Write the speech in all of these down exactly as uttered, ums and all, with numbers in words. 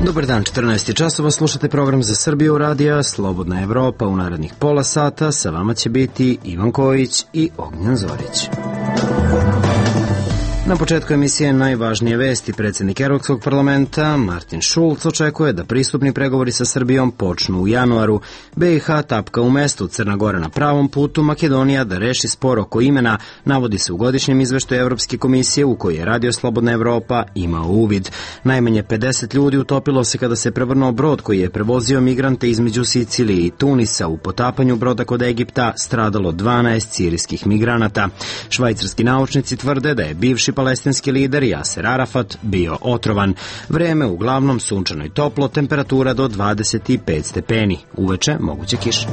Dobar dan, četrnaest časova, slušate program za Srbiju radija Slobodna Evropa. U narednih pola sata sa vama će biti Ivan Kojić i Ognjen Zorić. Na početku emisije najvažnije vesti. Predsjednik Evropskog parlamenta Martin Schulz očekuje da pristupni pregovori sa Srbijom počnu u januaru. be i ha tapka u mestu, Crna Gora na pravom putu, Makedonija da reši spor oko imena, navodi se u godišnjem izveštaju Evropske komisije u kojoj je Radio Slobodna Evropa imao uvid. Najmanje pedeset ljudi utopilo se kada se prevrnuo brod koji je prevozio migrante između Sicilije i Tunisa. U potapanju broda kod Egipta stradalo dvanaest sirijskih migranata. Švajcarski naučnici tvrde da je bivši palestinski lider Jaser Arafat bio otrovan. Vreme uglavnom sunčano i toplo, temperatura do dvadeset pet stepeni. Uveče moguće kiše.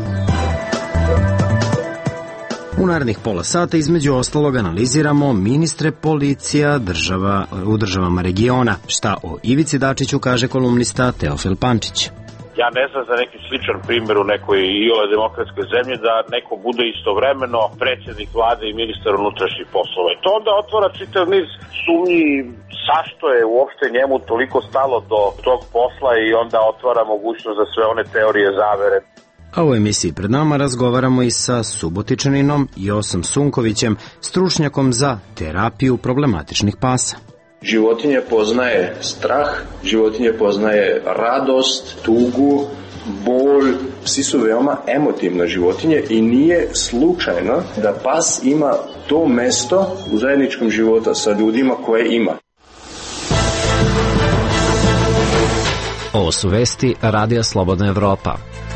U narednih pola sata između ostalog analiziramo ministre policija država, u državama regiona. Šta o Ivici Dačiću kaže kolumnista Teofil Pančić. Ja ne znam za neki sličan primjer u nekoj iole demokratskoj zemlji da neko bude istovremeno predsjednik vlade i ministar unutrašnjih poslova. I to onda otvara čitav niz sumnji zašto je uopšte njemu toliko stalo do tog posla i onda otvara mogućnost za sve one teorije zavere. A u emisiji pred nama razgovaramo i sa Subotičaninom Josom Sunkovićem, stručnjakom za terapiju problematičnih pasa. Životinje poznaje strah, životinje poznaje radost, tugu, bol. Psi su veoma emotivne životinje i nije slučajno da pas ima to mesto u zajedničkom životu sa ljudima koje ima. Ovo su vesti Radija Slobodna Evropa.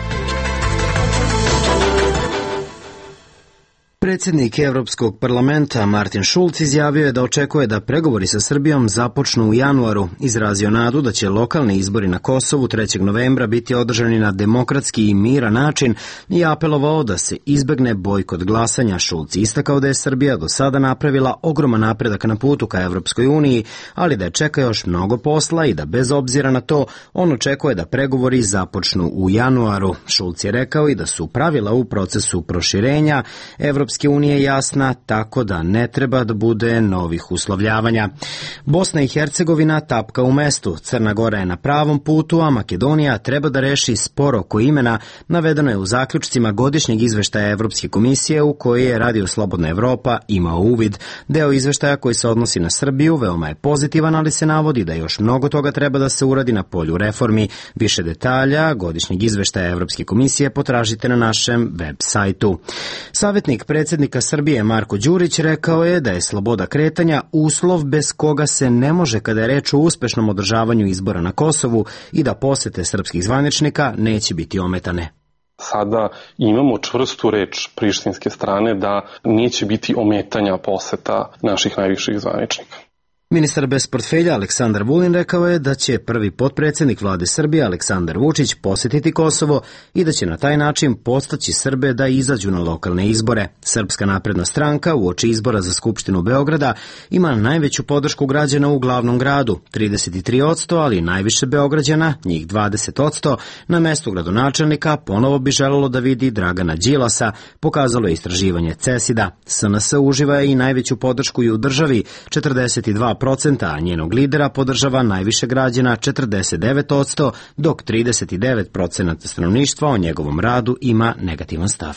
Predsjednik Evropskog parlamenta Martin Schulz izjavio je da očekuje da pregovori sa Srbijom započnu u januaru. Izrazio nadu da će lokalni izbori na Kosovu trećeg novembra biti održani na demokratski i miran način i apelovao da se izbegne bojkot glasanja. Schulz istakao da je Srbija do sada napravila ogroman napredak na putu ka Evropskoj uniji, ali da je čeka još mnogo posla i da bez obzira na to on očekuje da pregovori započnu u januaru. Schulz je rekao i da su pravila u procesu proširenja Evropske unije jasna, tako da ne treba da bude novih uslovljavanja. Bosna i Hercegovina tapka u mestu, Crna Gora je na pravom putu, a Makedonija treba da reši spor oko imena, navedeno je u zaključcima godišnjeg izveštaja Evropske komisije u kojoj je Radio Slobodna Evropa imao uvid. Deo izveštaja koji se odnosi na Srbiju veoma je pozitivan, ali se navodi da još mnogo toga treba da se uradi na polju reformi. Više detalja godišnjeg izveštaja Evropske komisije potražite na našem web sajtu. Savjetnik predsjednika Srbije Marko Đurić rekao je da je sloboda kretanja uslov bez koga se ne može kada je reč o uspešnom održavanju izbora na Kosovu i da posete srpskih zvaničnika neće biti ometane. Sada imamo čvrstu reč prištinske strane da neće biti ometanja poseta naših najviših zvaničnika. Ministar bez portfelja Aleksandar Vulin rekao je da će prvi potpredsjednik vlade Srbije Aleksandar Vučić posjetiti Kosovo i da će na taj način podstaći Srbe da izađu na lokalne izbore. Srpska napredna stranka uoči izbora za Skupštinu Beograda ima najveću podršku građana u glavnom gradu, trideset tri posto, ali najviše Beograđana, njih dvadeset posto, na mestu gradonačelnika ponovo bi želelo da vidi Dragana Đilasa, pokazalo je istraživanje CESID-a. S N S uživa i najveću podršku i u državi, četrdeset dva procenta, a njenog lidera podržava najviše građana, četrdeset devet posto, dok trideset devet posto stanovništva o njegovom radu ima negativan stav.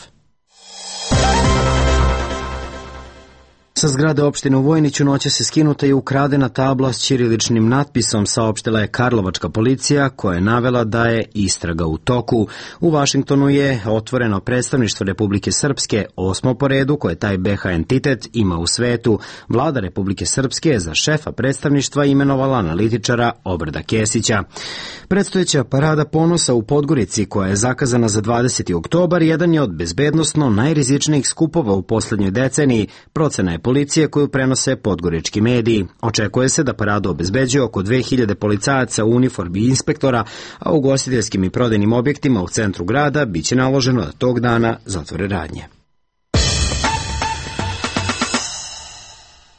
Sa zgrade opštine u Vojniću noća se skinuta i ukradena tabla s ćiriličnim natpisom, saopštila je karlovačka policija koja je navela da je istraga u toku. U Vašingtonu je otvoreno predstavništvo Republike Srpske, osmo po redu koje taj be ha entitet ima u svetu. Vlada Republike Srpske je za šefa predstavništva imenovala analitičara Obrada Kesića. Predstojeća parada ponosa u Podgorici, koja je zakazana za dvadeseti oktobar, jedan je od bezbednosno najrizičnijih skupova u poslednjoj deceniji, procena je policije koju prenose podgorički mediji. Očekuje se da paradu obezbeđuje oko dve hiljade policajaca u uniformi inspektora, a u ugostiteljskim i prodajnim objektima u centru grada biće naloženo da tog dana zatvore radnje.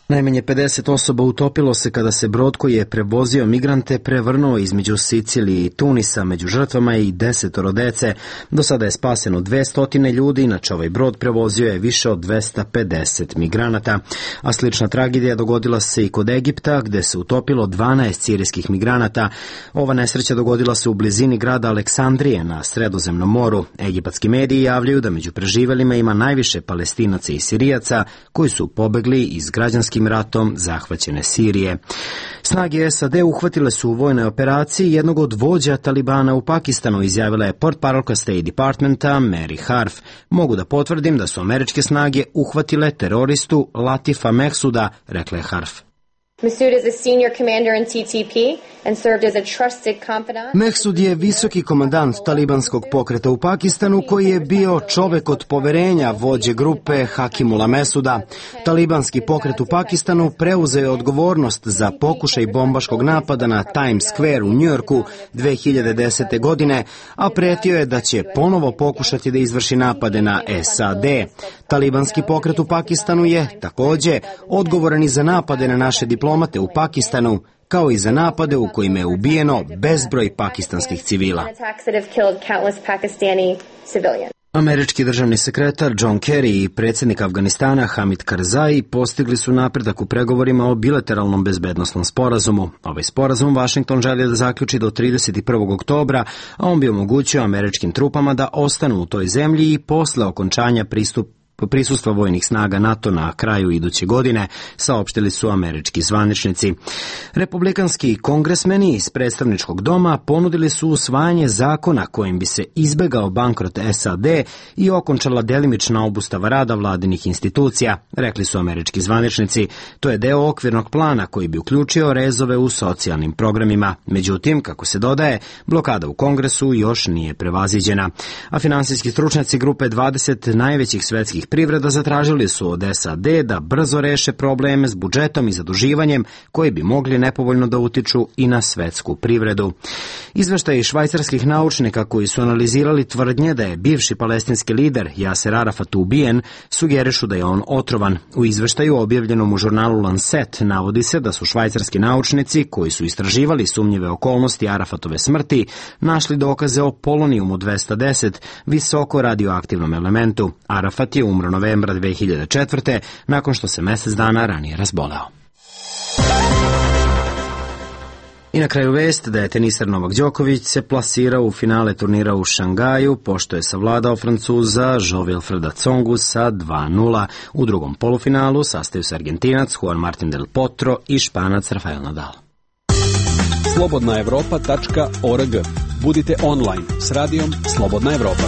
Najmanje pedeset osoba utopilo se kada se brod koji je prevozio migrante prevrnuo između Sicilije i Tunisa. Među žrtvama je i desetoro dece. Do sada je spaseno dvesta ljudi, inače ovaj brod prevozio je više od dvesta pedeset migranata. A slična tragedija dogodila se i kod Egipta, gde se utopilo dvanaest sirijskih migranata. Ova nesreća dogodila se u blizini grada Aleksandrije na Sredozemnom moru. Egipatski mediji javljaju da među preživelima ima najviše Palestinaca i Sirijaca koji su pobegli iz građanskih ratom zahvaćene Sirije. Snage S A D uhvatile su u vojnoj operaciji jednog od vođa Talibana u Pakistanu, izjavila je portparolka State Departmenta Mary Harf. Mogu da potvrdim da su američke snage uhvatile teroristu Latifa Mehsuda, rekla je Harf. Masood is a senior commander in T T P and served as a trusted confidant. Mehsud je visoki komandant talibanskog pokreta u Pakistanu koji je bio čovek od poverenja vođe grupe Hakimula Mesuda. Talibanski pokret u Pakistanu preuzeo je odgovornost za pokušaj bombaškog napada na Times Square u Njujorku dve hiljade desete. godine, a pretio je da će ponovo pokušati da izvrši napade na S A D. Talibanski pokret u Pakistanu je takođe odgovoran i za napade na naše diplomate u Pakistanu, kao i za napade u kojima je ubijeno bezbroj pakistanskih civila. Američki državni sekretar John Kerry i predsjednik Afganistana Hamid Karzai postigli su napredak u pregovorima o bilateralnom bezbednosnom sporazumu. Ovaj sporazum Vašington želi da zaključi do trideset prvog oktobra, a on bi omogućio američkim trupama da ostanu u toj zemlji i posle okončanja pristup prisustva vojnih snaga NATO na kraju iduće godine, saopštili su američki zvaničnici. Republikanski kongresmeni iz predstavničkog doma ponudili su usvajanje zakona kojim bi se izbegao bankrot S A D i okončala delimična obustava rada vladinih institucija, rekli su američki zvaničnici. To je deo okvirnog plana koji bi uključio rezove u socijalnim programima. Međutim, kako se dodaje, blokada u Kongresu još nije prevaziđena. A finansijski stručnjaci grupe dvadeset najvećih svetskih privreda zatražili su od S A D da brzo reše probleme s budžetom i zaduživanjem koji bi mogli nepovoljno da utiču i na svetsku privredu. Izveštaji švajcarskih naučnika koji su analizirali tvrdnje da je bivši palestinski lider Jaser Arafat ubijen, sugerišu da je on otrovan. U izveštaju objavljenom u žurnalu Lancet navodi se da su švajcarski naučnici koji su istraživali sumnjive okolnosti Arafatove smrti našli dokaze o polonijumu dvesta deset, visoko radioaktivnom elementu. Arafat je umro novembra dve hiljade četvrte. nakon što se mesec dana ranije razboleo. I na kraju vest da je teniser Novak Đoković se plasirao u finale turnira u Šangaju, pošto je savladao Francuza Jean-Wilfreda Tsongu sa dva nula. U drugom polufinalu sastaju se Argentinac Juan Martín del Potro i Španac Rafael Nadal. slobodna evropa tačka org. Budite online s radijom Slobodna Evropa.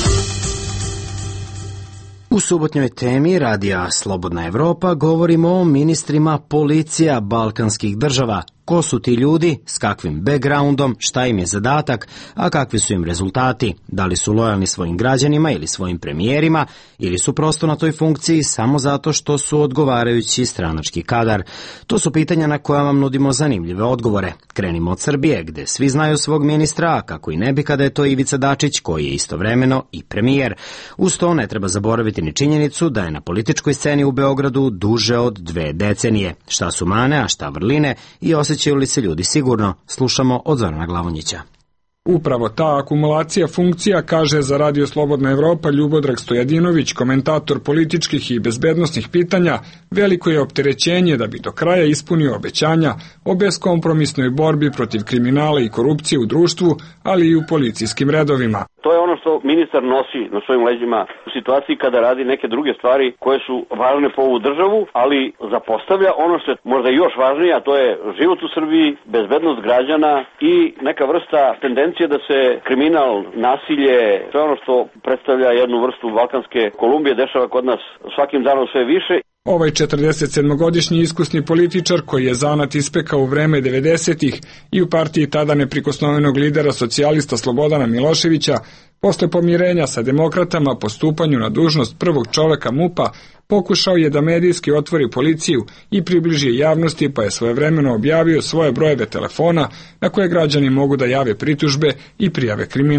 U subotnjoj temi Radija Slobodna Evropa govorimo o ministrima policija balkanskih država. Ko su ti ljudi, s kakvim backgroundom, šta im je zadatak, a kakvi su im rezultati, da li su lojalni svojim građanima ili svojim premijerima, ili su prosto na toj funkciji samo zato što su odgovarajući stranački kadar. To su pitanja na koja vam nudimo zanimljive odgovore. Krenimo od Srbije, gde svi znaju svog ministra, a kako i ne bi kada je to Ivica Dačić, koji je istovremeno i premijer. Uz to ne treba zaboraviti ni činjenicu da je na političkoj sceni u Beogradu duže od dve decenije. Šta su mane, a šta vrline i osjećaju li se ljudi sigurno? Slušamo od Zorana Glavonjića. Upravo ta akumulacija funkcija, kaže za Radio Slobodna Evropa Ljubodrag Stojadinović, komentator političkih i bezbednosnih pitanja, veliko je opterećenje da bi do kraja ispunio obećanja o beskompromisnoj borbi protiv kriminala i korupcije u društvu, ali i u policijskim redovima. To je ono što ministar nosi na svojim leđima u situaciji kada radi neke druge stvari koje su važne po ovu državu, ali zapostavlja ono što je možda još važnije, a to je život u Srbiji, bezbednost građana i neka vrsta tendencije da se kriminal, nasilje, sve ono što predstavlja jednu vrstu balkanske Kolumbije dešava kod nas svakim danom sve više. Ovaj četrdesetsedmogodišnji iskusni političar koji je zanat ispekao u vreme devedesetih i u partiji tada neprikosnovenog lidera socijalista Slobodana Miloševića, posle pomirenja sa demokratama po stupanju na dužnost prvog čoveka MUP-a, pokušao je da medijski otvori policiju i približi javnosti, pa je svojevremeno objavio svoje brojeve telefona na koje građani mogu da jave pritužbe i prijave kriminal.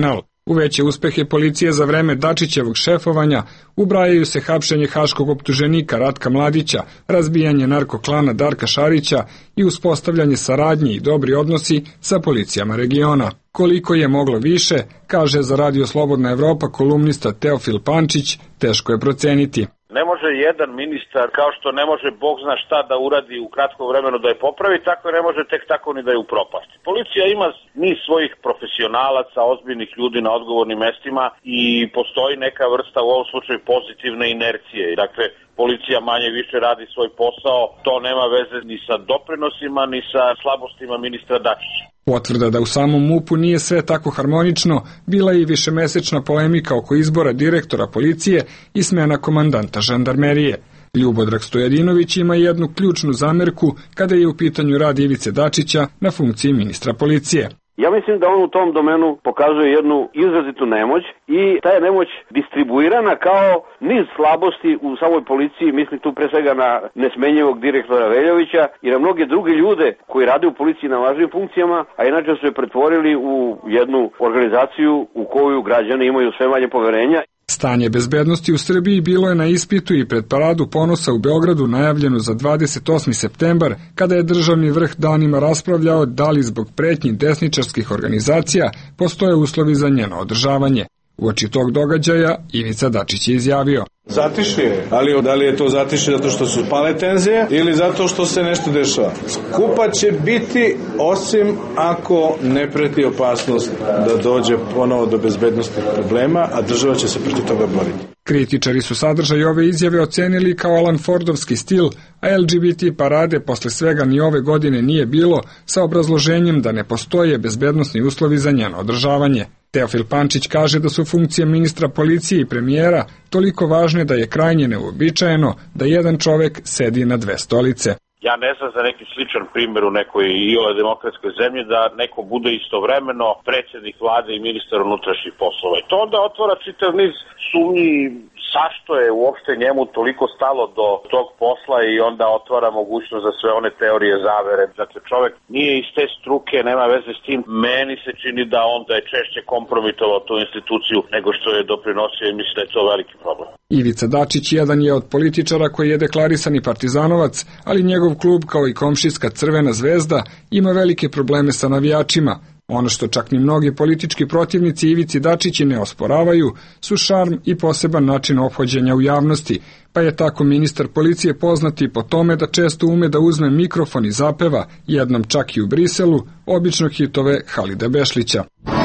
U veće uspehe policije za vreme Dačićevog šefovanja ubrajaju se hapšenje haškog optuženika Ratka Mladića, razbijanje narkoklana Darka Šarića i uspostavljanje saradnje i dobri odnosi sa policijama regiona. Koliko je moglo više, kaže za Radio Slobodna Evropa kolumnista Teofil Pančić, teško je proceniti. Ne može jedan ministar, kao što ne može Bog zna šta da uradi u kratkom vremenu da je popravi, tako ne može tek tako ni da je upropasti. Policija ima niz svojih profesionalaca, ozbiljnih ljudi na odgovornim mestima i postoji neka vrsta, u ovom slučaju, pozitivne inercije. Dakle, policija manje više radi svoj posao, to nema veze ni sa doprinosima, ni sa slabostima ministra Dačića. Potvrda da u samom M U P-u nije sve tako harmonično bila je i višemesečna polemika oko izbora direktora policije i smena komandanta žandarmerije. Ljubodrag Stojadinović ima jednu ključnu zamerku kada je u pitanju rad Ivice Dačića na funkciji ministra policije. Ja mislim da on u tom domenu pokazuje jednu izrazitu nemoć i ta je nemoć distribuirana kao niz slabosti u samoj policiji, mislim tu pre svega na nesmenjivog direktora Veljovića i na mnoge druge ljude koji rade u policiji na važnim funkcijama, a inače su je pretvorili u jednu organizaciju u koju građani imaju sve manje poverenja. Stanje bezbednosti u Srbiji bilo je na ispitu i pred Paradu ponosa u Beogradu najavljeno za dvadeset osmi septembar, kada je državni vrh danima raspravljao da li zbog pretnji desničarskih organizacija postoje uslovi za njeno održavanje. Uoči tog događaja Ivica Dačić je izjavio: Zatišje je, ali da li je to zatišje zato što su pale tenzije ili zato što se nešto dešava? Skupa će biti osim ako ne preti opasnost da dođe ponovo do bezbednostnih problema, a država će se protiv toga boriti. Kritičari su sadržaj ove izjave ocenili kao Alan Fordovski stil, a L G B T parade posle svega ni ove godine nije bilo, sa obrazloženjem da ne postoje bezbednosni uslovi za njeno održavanje. Teofil Pančić kaže da su funkcije ministra policije i premijera toliko važne da je krajnje neuobičajeno da jedan čovek sedi na dve stolice. Ja ne znam za neki sličan primjer u nekoj i ove demokratskoj zemlji da neko bude istovremeno predsjednik vlade i ministar unutrašnjih poslova. I to onda otvara čitav niz sumnji zašto je uopšte njemu toliko stalo do tog posla i onda otvara mogućnost za sve one teorije zavere. Dakle, čovjek nije iz te struke, nema veze s tim. Meni se čini da on da je češće kompromitovao tu instituciju nego što je doprinosio i mislim da je to veliki problem. Ivica Dačić jedan je od političara koji je deklarisani partizanovac, ali njegov klub kao i komšijska Crvena zvezda ima velike probleme sa navijačima. Ono što čak ni mnogi politički protivnici Ivici Dačići ne osporavaju su šarm i poseban način ophođenja u javnosti, pa je tako ministar policije poznati po tome da često ume da uzme mikrofon i zapeva, jednom čak i u Briselu, obično hitove Halida Bešlića.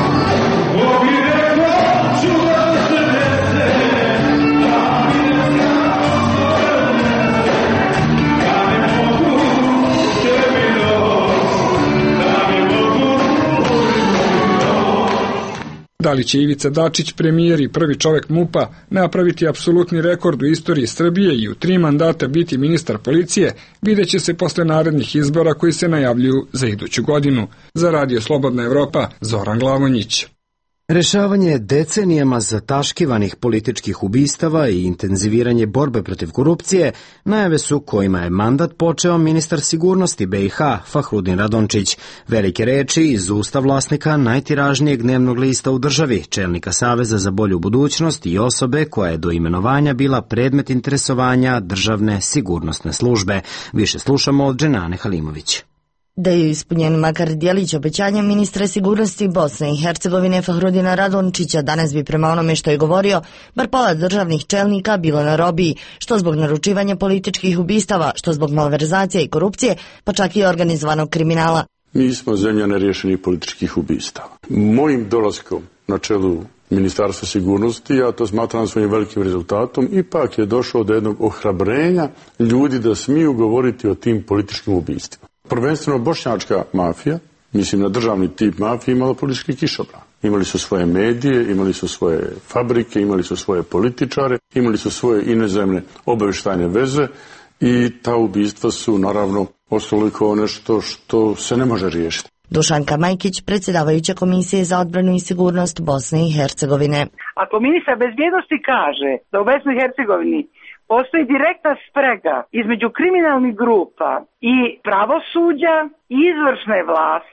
Da li će Ivica Dačić, premijer i prvi čovek M U P-a, napraviti apsolutni rekord u istoriji Srbije i u tri mandata biti ministar policije, videće se posle narednih izbora koji se najavljuju za iduću godinu. Za Radio Slobodna Evropa, Zoran Glavonjić. Rešavanje decenijama zataškivanih političkih ubistava i intenziviranje borbe protiv korupcije najave su kojima je mandat počeo ministar sigurnosti B i H Fahrudin Radončić. Velike reči iz usta vlasnika najtiražnijeg dnevnog lista u državi, čelnika Saveza za bolju budućnost i osobe koja je do imenovanja bila predmet interesovanja državne sigurnosne službe. Više slušamo od Dženane Halimović. Da je ispunjen makar djelić obećanja ministra sigurnosti Bosne i Hercegovine Fahrudina Radončića, danas bi prema onome što je govorio, bar pola državnih čelnika bilo na robiji, što zbog naručivanja političkih ubistava, što zbog malverzacija i korupcije, pa čak i organizovanog kriminala. Mi smo zemlja neriješenih političkih ubistava. Mojim dolaskom na čelu Ministarstva sigurnosti, ja to smatram svojim velikim rezultatom, ipak je došlo do jednog ohrabrenja ljudi da smiju govoriti o tim političkim ubistvima. Prvenstveno bošnjačka mafija, mislim na državni tip mafije, imala politički kišobran. Imali su svoje medije, imali su svoje fabrike, imali su svoje političare, imali su svoje inozemne obavještajne veze i ta ubistva su naravno ostalo kao nešto što se ne može riješiti. Dušanka Majkić, predsjedavajuća Komisije za odbranu i sigurnost Bosne i Hercegovine. Ako ministar bezbjednosti kaže da u Bosni i Hercegovini postoji direktna sprega između kriminalnih grupa i pravosuđa i izvršne vlasti,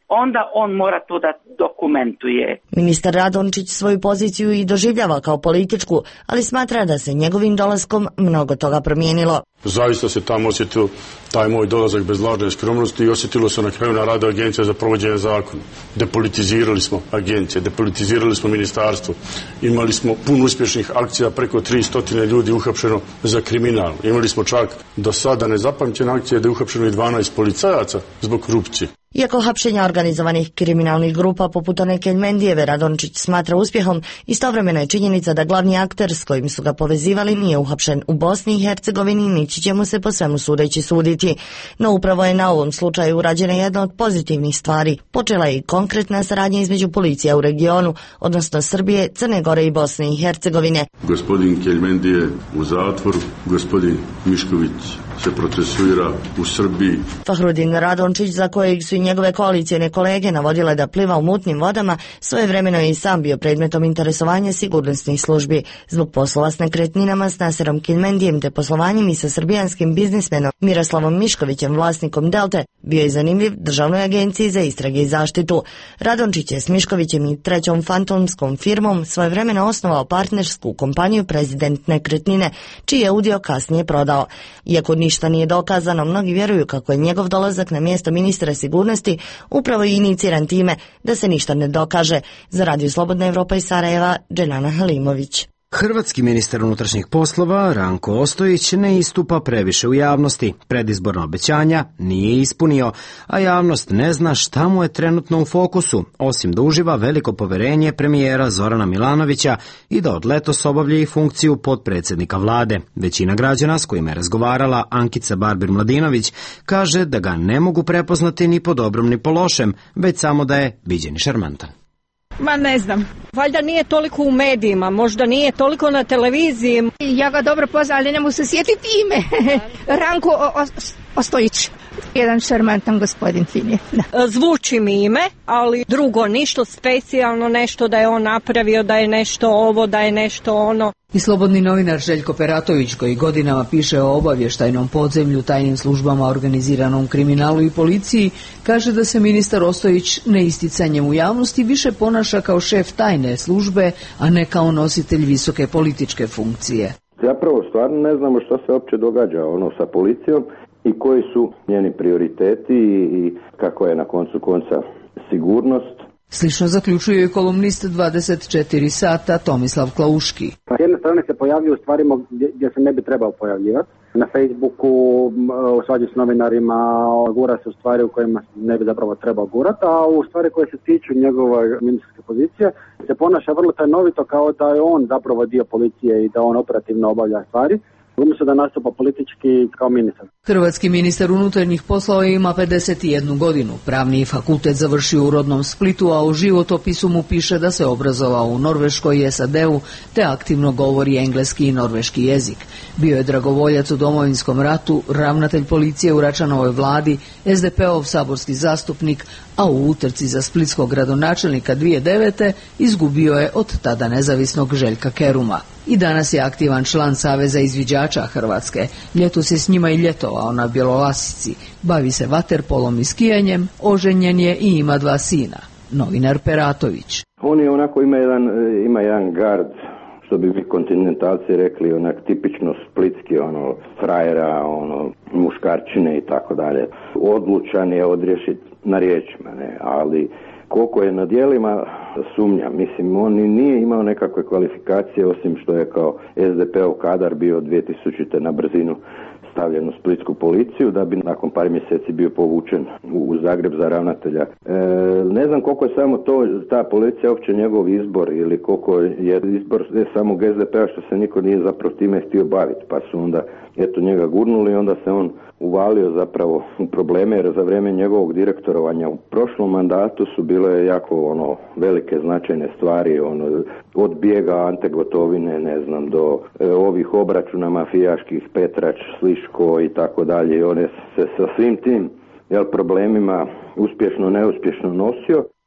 onda on mora to da dokumentuje. Ministar Radončić svoju poziciju i doživljava kao političku, ali smatra da se njegovim dolaskom mnogo toga promijenilo. Zaista se tamo osjetilo taj moj dolazak bez lažne skromnosti i osjetilo se na kraju na radu Agencija za provođenje zakona. Depolitizirali smo agencije, depolitizirali smo ministarstvo. Imali smo puno uspješnih akcija, preko tristo ljudi uhapšeno za kriminal. Imali smo čak do sada nezapamćene akcije da je uhapšeno i dvanaest policajaca zbog korupcije. Iako hapšenja organizovanih kriminalnih grupa poput one Keljmendijeve Radončić smatra uspjehom, istovremeno je činjenica da glavni akter s kojim su ga povezivali nije uhapšen u Bosni i Hercegovini, nići će mu se po svemu sudeći suditi. No upravo je na ovom slučaju urađena jedna od pozitivnih stvari. Počela je i konkretna saradnja između policija u regionu, odnosno Srbije, Crne Gore i Bosne i Hercegovine. Gospodin Keljmendije u zatvoru, gospodin Mišković se procesuira u Srbiji. Fahrudin Radončić, za kojeg su i njegove koalicijne kolege navodile da pliva u mutnim vodama, svojevremeno je i sam bio predmetom interesovanja sigurnosnih službi. Zbog poslova s nekretninama s Naserom Keljmendijem te poslovanjem i sa srbijanskim biznismenom Miroslavom Miškovićem, vlasnikom Delte, bio je zanimljiv Državnoj agenciji za istrage i zaštitu. Radončić je s Miškovićem i trećom fantomskom firmom svojevremeno osnovao partnersku kompaniju Prezident nekretnine, čiji je udio kasnije prodao. Iako ništa nije dokazano, mnogi vjeruju kako je njegov dolazak na mjesto ministra sigurnosti upravo i iniciran time da se ništa ne dokaže. Za Radio Slobodna Evropa iz Sarajeva, Dženana Halimović. Hrvatski ministar unutrašnjih poslova Ranko Ostojić ne istupa previše u javnosti. Predizborna obećanja nije ispunio, a javnost ne zna šta mu je trenutno u fokusu, osim da uživa veliko poverenje premijera Zorana Milanovića i da od letos obavlja i funkciju potpredsjednika vlade. Većina građana s kojima je razgovarala Ankica Barbir-Mladinović kaže da ga ne mogu prepoznati ni po dobrom ni po lošem, već samo da je viđen i šarmantan. Ma ne znam, valjda nije toliko u medijima, možda nije toliko na televiziji. Ja ga dobro poznam, ali ne mogu se sjetiti ime. Ranko o, o, Ostojić. Jedan šarmantan gospodin fin. Zvuči mi ime, ali drugo ništa specijalno, nešto da je on napravio, da je nešto ovo, da je nešto ono. I slobodni novinar Željko Peratović, koji godinama piše o obavještajnom podzemlju, tajnim službama, organiziranom kriminalu i policiji, kaže da se ministar Ostojić neisticanjem u javnosti više ponaša kao šef tajne službe, a ne kao nositelj visoke političke funkcije. Zapravo stvarno ne znamo što se uopće događa ono sa policijom i koji su njeni prioriteti i kako je na koncu konca sigurnost. Slično zaključuje i kolumnist dvadeset četiri sata Tomislav Klauški. S jedne strane se pojavljuje u stvarima gdje, gdje se ne bi trebao pojavljivati. Na Facebooku svađa s novinarima, gura se u stvari u kojima ne bi zapravo trebao gurati, a u stvari koje se tiču njegove ministarske pozicije se ponaša vrlo tajnovito kao da je on zapravo dio policije i da on operativno obavlja stvari, umjesto da nastupa politički kao ministar. Hrvatski ministar unutarnjih poslova ima pedeset jednu godinu. Pravni fakultet završio u rodnom Splitu, a u životopisu mu piše da se obrazovao u Norveškoj i S A D-u, te aktivno govori engleski i norveški jezik. Bio je dragovoljac u Domovinskom ratu, ravnatelj policije u Račanovoj vladi, S D P-ov saborski zastupnik, a u utrci za splitskog gradonačelnika dvije tisuće devete izgubio je od tada nezavisnog Željka Keruma. I danas je aktivan član Saveza izviđača Hrvatske. Ljetos je s njima i ljetovao na Bjelolasici. Bavi se vaterpolom i skijanjem, oženjen je i ima dva sina. Novinar Peratović. On je onako ima jedan, ima jedan gard, što bi mi kontinentalci rekli, onak tipično splitski, ono, frajera, ono, muškarčine i tako dalje. Odlučan je odriješiti na riječima, ne, ali koliko je na dijelima sumnja. Mislim, on nije imao nekakve kvalifikacije, osim što je kao S D P-ov kadar bio dvije tisućite na brzinu stavljen u splitsku policiju, da bi nakon par mjeseci bio povučen u Zagreb za ravnatelja. E, ne znam koliko je samo to, ta policija uopće njegov izbor, ili koliko je izbor ne samog S D P-a, što se niko nije zapravo time htio baviti, pa su onda eto njega gurnuli i onda se on uvalio zapravo u probleme, jer za vrijeme njegovog direktorovanja u prošlom mandatu su bile jako ono velike značajne stvari, ono od bijega Ante Gotovine, ne znam, do e, ovih obračuna mafijaških, Petrač, Sliško i tako dalje, i on je se sa svim tim jel, problemima uspješno neuspješno nosio.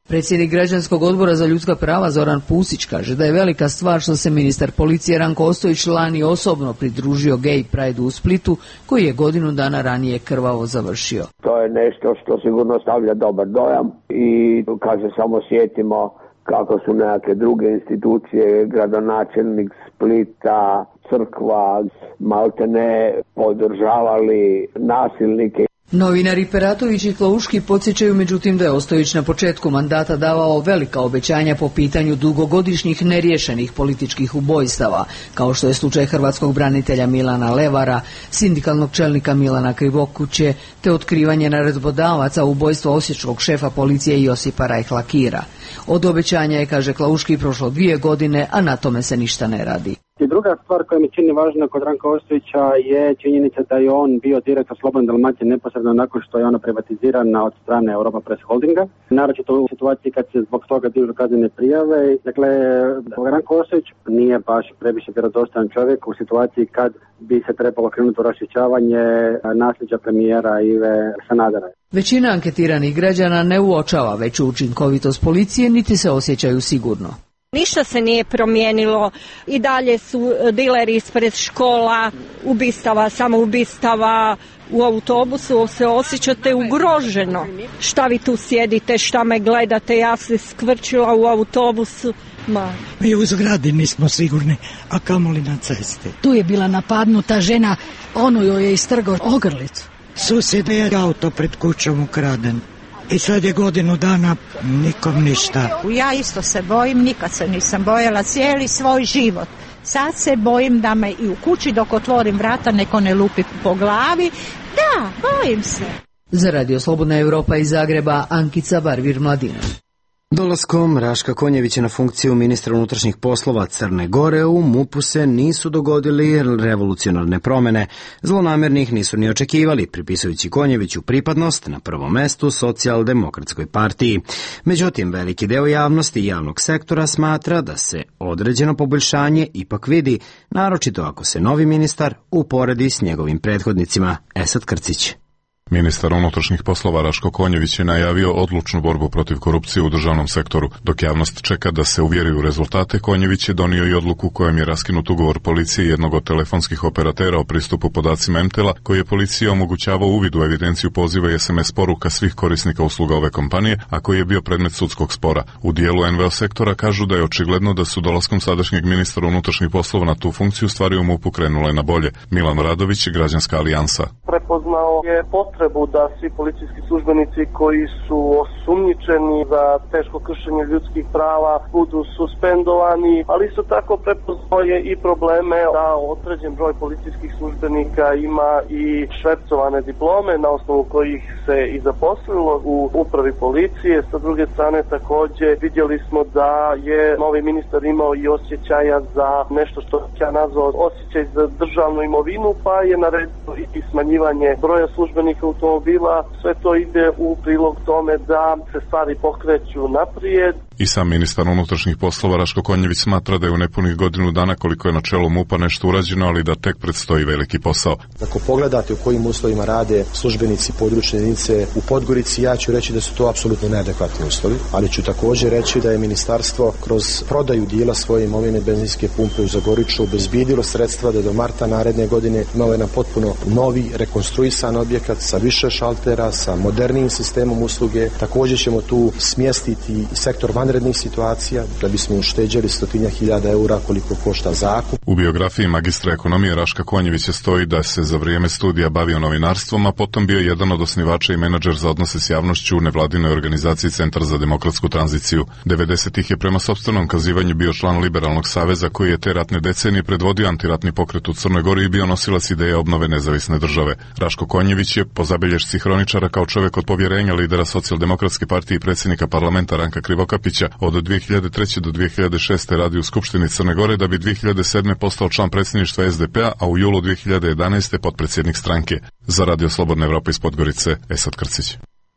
Predsjednik Građanskog odbora za ljudska prava Zoran Pusić kaže da je velika stvar što se ministar policije Ranko Ostojić lani osobno pridružio Gay Pride u Splitu, koji je godinu dana ranije krvavo završio. To je nešto što sigurno stavlja dobar dojam i kaže samo sjetimo kako su neke druge institucije, gradonačelnik Splita, crkva, maltene podržavali nasilnike. Novinari Peratović i Klauški podsjećaju međutim da je Ostojić na početku mandata davao velika obećanja po pitanju dugogodišnjih neriješenih političkih ubojstava, kao što je slučaj hrvatskog branitelja Milana Levara, sindikalnog čelnika Milana Krivokuće, te otkrivanje naredbodavaca ubojstva osječkog šefa policije Josipa Rajhlakira. Od obećanja je, kaže Klauški, prošlo dvije godine, a na tome se ništa ne radi. I druga stvar koja mi čini važna kod Ranka Ostojića je činjenica da je on bio direktor Slobodne Dalmacije neposredno nakon što je ona privatizirana od strane Europa Press Holdinga. Naročito u situaciji kad se zbog toga dižu kaznene prijave. Dakle, Ranko Ostojić nije baš previše vjerodostojan čovjek u situaciji kad bi se trebalo krenuti u raščišćavanje nasljeđa premijera Ive Sanadera. Većina anketiranih građana ne uočava veću učinkovitost policije, niti se osjećaju sigurno. Ništa se nije promijenilo, i dalje su dileri ispred škola, ubistava, samoubistava, u autobusu se osjećate ugroženo. Šta vi tu sjedite, šta me gledate, ja se skvrčila u autobusu. Ma. Mi u zgradi nismo sigurni, a kamoli na cesti. Tu je bila napadnuta žena, ono joj je istrgao ogrlicu. Susjed je auto pred kućom ukraden. I sad je godinu dana, nikom ništa. Ja isto se bojim, nikad se nisam bojala cijeli svoj život. Sad se bojim da me i u kući dok otvorim vrata neko ne lupi po glavi. Da, bojim se. Za Radio Slobodna Evropa iz Zagreba, Ankica Barvir-Mladinov. Dolaskom Raška Konjevića na funkciju ministra unutrašnjih poslova Crne Gore u MUP-u se nisu dogodili revolucionarne promene. Zlonamernih nisu ni očekivali, pripisujući Konjeviću pripadnost na prvom mestu Socijaldemokratskoj partiji. Međutim, veliki deo javnosti i javnog sektora smatra da se određeno poboljšanje ipak vidi, naročito ako se novi ministar uporedi s njegovim prethodnicima. Esad Krcić. Ministar unutrašnjih poslova Raško Konjević je najavio odlučnu borbu protiv korupcije u državnom sektoru. Dok javnost čeka da se uvjeri u rezultate, Konjević je donio i odluku kojom je raskinut ugovor policije jednog od telefonskih operatera o pristupu podacima Emtela, koji je policiji omogućavao uvid u evidenciju poziva i es em es poruka svih korisnika usluga ove kompanije, a koji je bio predmet sudskog spora. U dijelu en ve o sektora kažu da je očigledno da su dolaskom sadašnjeg ministra unutrašnjih poslova na tu funkciju stvari u MUP-u krenule na bolje. Milan Radović, Građanska alijansa. Prepoznao je potrebu da svi policijski službenici koji su osumnjičeni za teško kršenje ljudskih prava budu suspendovani, ali isto tako prepoznao je i probleme da određen broj policijskih službenika ima i švercovane diplome na osnovu kojih se i zaposlilo u upravi policije. Sa druge strane takođe vidjeli smo da je novi ministar imao i osjećaja za nešto što ja nazvao osjećaj za državnu imovinu, pa je naredio i smanjivanje broja službenika u tom bila, sve to ide u prilog tome da se stvari pokreću naprijed. I sam ministar unutrašnjih poslova Raško Konjević smatra da je u nepunih godinu dana koliko je na čelu MUP-a nešto urađeno, ali da tek predstoji veliki posao. Ako pogledate u kojim uslovima rade službenici područne jedinice u Podgorici, ja ću reći da su to apsolutno neadekvatni uslovi, ali ću također reći da je ministarstvo kroz prodaju dijela svoje imovine benzinske pumpe u Zagoriču obezbijedilo sredstva da do marta naredne godine imamo jedan potpuno novi rekonstruisan objekat sa više šaltera, sa modernijim sistemom usluge. Također ćemo tu smjestiti sektor vanrednih situacija da bismo ušteđeli stotinja hiljada eura koliko košta zakup. U biografiji magistra ekonomije Raška Konjevića stoji da se za vrijeme studija bavio novinarstvom, a potom bio jedan od osnivača i menadžer za odnose s javnošću u nevladinoj organizaciji Centar za demokratsku tranziciju. devedesetih je prema sopstvenom kazivanju bio član Liberalnog saveza koji je te ratne decenije predvodio antiratni pokret u Crnoj Gori i bio nosilac ideje obnove nezavisne države. Raško Konjević je po zabilješci hroničara kao čovjek od povjerenja lidera Socijaldemokratske partije i predsjednika parlamenta Ranka Krivokapića od dvije hiljade treće do dvije hiljade šeste radi u Skupštini Crne Gore, da bi dvije hiljade sedme postao član predsjedništva es de pe-a, a u julu dvije hiljade jedanaeste potpredsjednik stranke. Za Radio Slobodna Evropa iz Podgorice, Esad Krcić.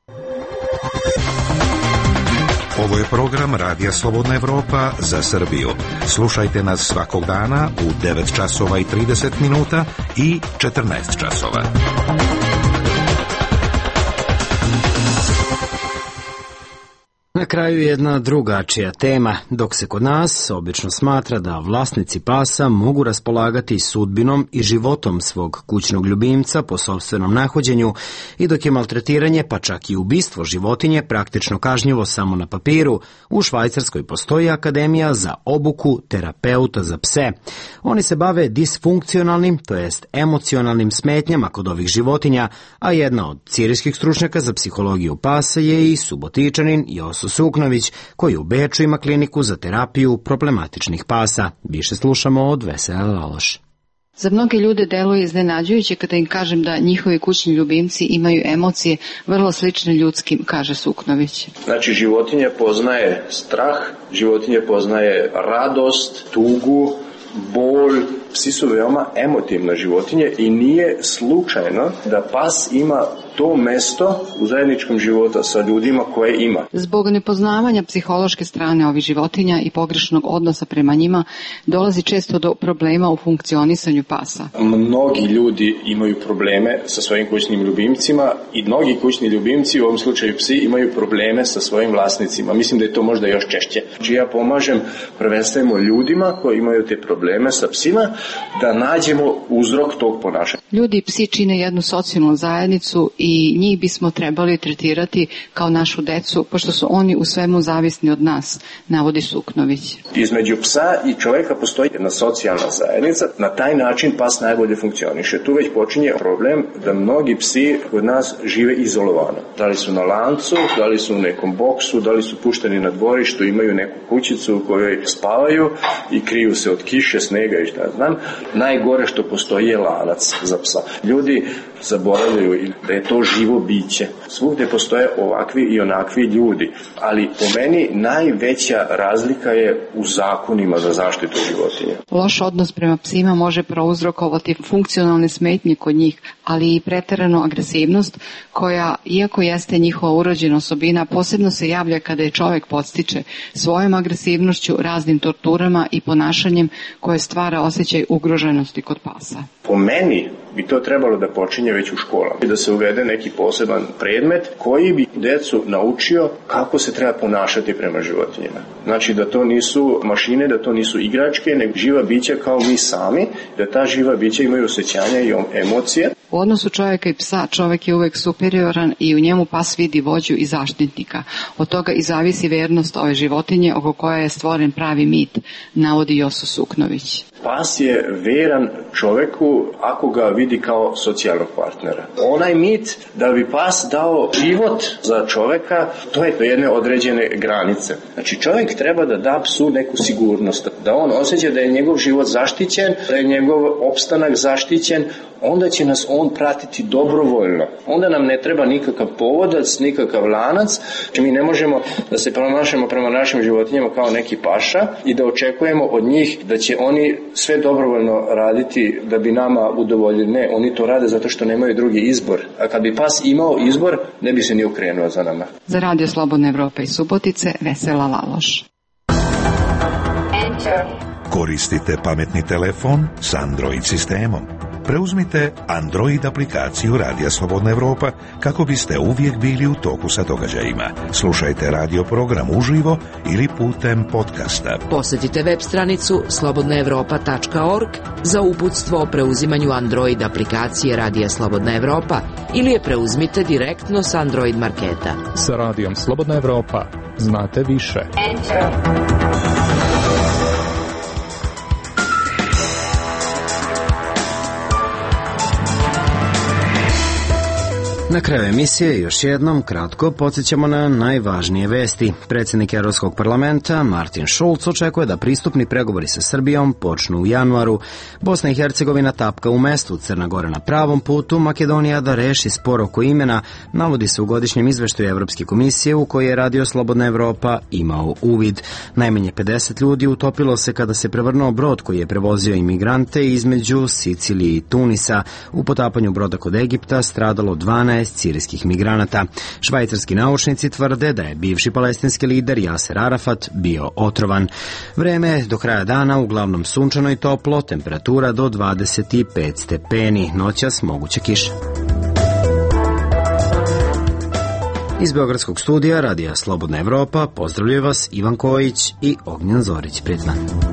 Ovo je program Radija Slobodna Evropa za Srbiju. Slušajte nas svakog dana u devet časova i trideset minuta i četrnaest časova. Na kraju jedna drugačija tema. Dok se kod nas obično smatra da vlasnici pasa mogu raspolagati sudbinom i životom svog kućnog ljubimca po sopstvenom nahođenju i dok je maltretiranje pa čak i ubistvo životinje praktično kažnjivo samo na papiru, u Švajcarskoj postoji akademija za obuku terapeuta za pse. Oni se bave disfunkcionalnim, to jest emocionalnim smetnjama kod ovih životinja, a jedna od cirijskih stručnjaka za psihologiju pasa je i Subotičanin Joso Suknović, koji u Beču ima kliniku za terapiju problematičnih pasa. Više slušamo od Vesele Laloš. Za mnoge ljude deluje iznenađujuće kada im kažem da njihovi kućni ljubimci imaju emocije vrlo slične ljudskim, kaže Suknović. Znači, životinje poznaje strah, životinje poznaje radost, tugu, bol. Psi su veoma emotivne životinje i nije slučajno da pas ima to mesto u zajedničkom životu sa ljudima koje ima. Zbog nepoznavanja psihološke strane ovih životinja i pogrešnog odnosa prema njima dolazi često do problema u funkcionisanju pasa. Mnogi ljudi imaju probleme sa svojim kućnim ljubimcima i mnogi kućni ljubimci, u ovom slučaju psi, imaju probleme sa svojim vlasnicima. Mislim da je to možda još češće. Znači ja pomažem prvenstveno ljudima koji imaju te probleme sa psima da nađemo uzrok tog ponašanja. Ljudi i psi čine jednu socijalnu zajednicu i njih bismo trebali tretirati kao našu decu, pošto su oni u svemu zavisni od nas, navodi Suknović. Između psa i čovjeka postoji jedna socijalna zajednica, na taj način pas najbolje funkcioniše. Tu već počinje problem da mnogi psi kod nas žive izolovano. Da li su na lancu, da li su u nekom boksu, da li su pušteni na dvorištu, imaju neku kućicu u kojoj spavaju i kriju se od kiše, snega i šta znam. Najgore što postoji je lanac za psa. Ljudi zaboravljaju da je to živo biće. Svugdje postoje ovakvi i onakvi ljudi, ali po meni najveća razlika je u zakonima za zaštitu životinja. Loš odnos prema psima može prouzrokovati funkcionalne smetnje kod njih, ali i preteranu agresivnost koja, iako jeste njihova urođena osobina, posebno se javlja kada je čovjek podstiče svojom agresivnošću, raznim torturama i ponašanjem koje stvara osjećaj ugroženosti kod pasa. Po meni bi to trebalo da počinje već u školama i da se uvede neki poseban predmet koji bi decu naučio kako se treba ponašati prema životinjama. Znači da to nisu mašine, da to nisu igračke, nego živa bića kao mi sami, da ta živa bića imaju osjećanja i emocije. U odnosu čovjeka i psa čovjek je uvek superioran i u njemu pas vidi vođu i zaštitnika. Od toga i zavisi vernost ove životinje oko koje je stvoren pravi mit, navodi Joso Suknović. Pas je veran čoveku ako ga vidi kao socijalnog partnera. Onaj mit da bi pas dao život za čoveka, to je do jedne određene granice. Znači čovjek treba da da psu neku sigurnost, da on osjeća da je njegov život zaštićen, da je njegov opstanak zaštićen, onda će nas on pratiti dobrovoljno. Onda nam ne treba nikakav povodac, nikakav lanac. Znači mi ne možemo da se ponašamo prema našim životinjama kao neki paša i da očekujemo od njih da će oni sve dobrovoljno raditi da bi nama udovoljili. Ne, oni to rade zato što nemaju drugi izbor. A kad bi pas imao izbor, ne bi se ni okrenuo za nama. Za Radio Slobodna Evropa i Subotice, Vesela Laloš. Koristite pametni telefon s Android sistemom. Preuzmite Android aplikaciju Radija Slobodna Evropa kako biste uvijek bili u toku sa događajima. Slušajte radio program uživo ili putem podcasta. Posjetite web stranicu slobodna evropa tačka org za uputstvo o preuzimanju Android aplikacije Radija Slobodna Evropa ili je preuzmite direktno s Android marketa. Sa Radijom Slobodna Evropa znate više. Enter. Na kraju emisije još jednom kratko podsjećamo na najvažnije vesti. Predsjednik Evropskog parlamenta Martin Schulz očekuje da pristupni pregovori sa Srbijom počnu u januaru. Bosna i Hercegovina tapka u mestu, Crna Gora na pravom putu, Makedonija da reši spor oko imena, navodi se u godišnjem izveštaju Evropske komisije u kojoj je Radio Slobodna Evropa imao uvid. Najmanje pedeset ljudi utopilo se kada se prevrnuo brod koji je prevozio imigrante između Sicilije i Tunisa. U potapanju broda kod Egipta stradalo dvanaest sirijskih migranata. Švajcarski naučnici tvrde da je bivši palestinski lider Jaser Arafat bio otrovan. Vreme do kraja dana uglavnom sunčano i toplo, temperatura do dvadeset pet stepeni, noćas moguće kiša. Iz Beogradskog studija Radija Slobodna Evropa pozdravljaju vas Ivan Kojić i Ognjen Zorić. Prijetno.